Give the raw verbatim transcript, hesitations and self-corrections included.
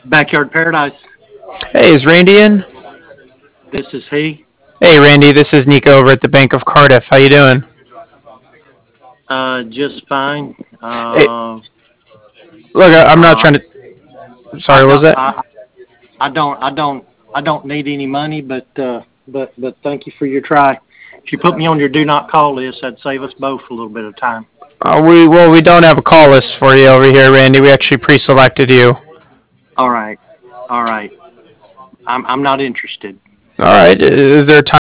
Backyard Paradise. Hey, is Randy in? This is he. Hey, Randy, this is Nico over at the Bank of Cardiff. How you doing? Uh, just fine. Hey, Uh, look, I- I'm not uh, trying to. I Sorry, what was don't. that? I, I don't. I don't. I don't need any money, but uh, but but thank you for your try. If you put me on your do not call list, that'd save us both a little bit of time. Uh, we well, we don't have a call list for you over here, Randy. We actually pre-selected you. All right. All right. I'm I'm not interested. All right. Is there a time